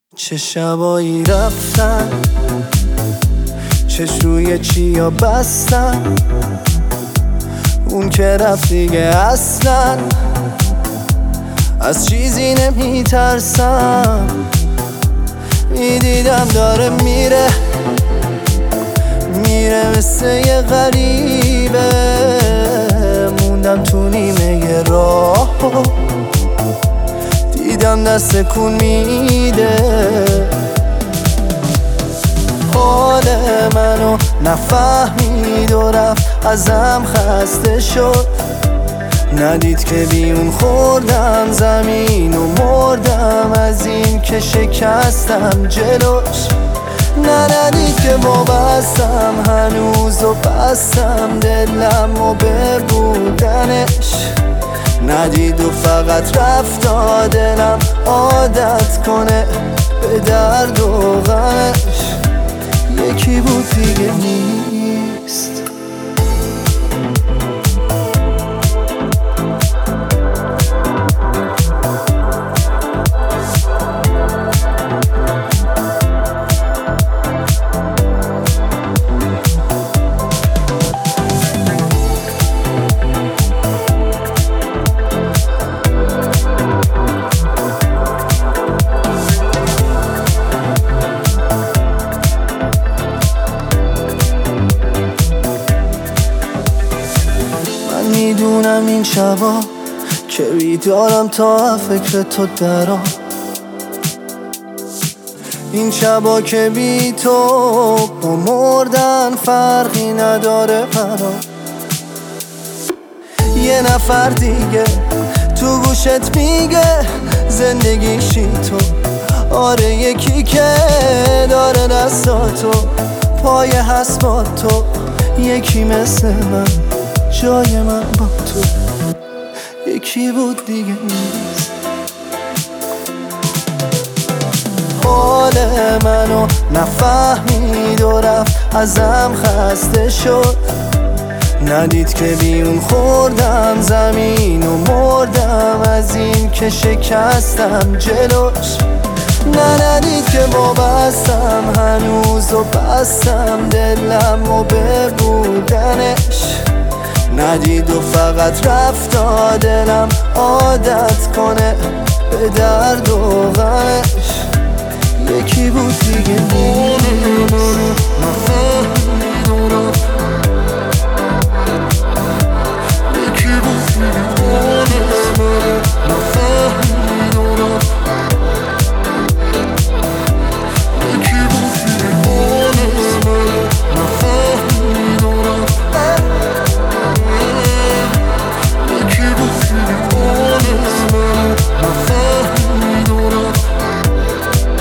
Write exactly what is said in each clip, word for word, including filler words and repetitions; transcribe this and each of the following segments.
چه شبایی رفتن، چش روی چیا بستن، اون که رفت دیگه اصلا از چیزی نمی ترسم. میدیدم داره میره میره مثل یه غریبه، موندم تو نیمه راه، دیدم دست کون میده. حال منو نفهمید و رفت ازم خسته شد، ندید که بیون خوردم زمین و مردم از این که شکستم جلوش. نه ندید که وابستم هنوز و بستم دلم و به بودنش، ندید و فقط رفت تا دلم عادت کنه به درد و غمش. یکی بود دیگه نیست. میدونم این شبا که بیدارم تا فکر تو درام، این شبا که بی تو با مردن فرقی نداره برام. یه نفر دیگه تو گوشت میگه زندگیشی تو، آره یکی که داره دستاتو پای هست با تو، یکی مثل من جای من با تو. یکی بود دیگه نیست. حال منو نفهمید و رفت ازم خسته شد، ندید که بیون خوردم زمین و مردم از این که شکستم جلوش. نه ندید که وابستم هنوز و بستم دلم و به بودنش، ندید و فقط رفت تا دلم عادت کنه به درد و غمش. یکی بود دیگه نیست.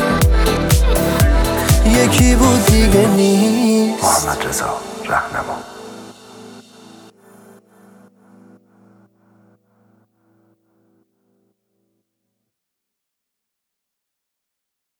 یکی بود دیگه نیست. محمد رضا رهنما.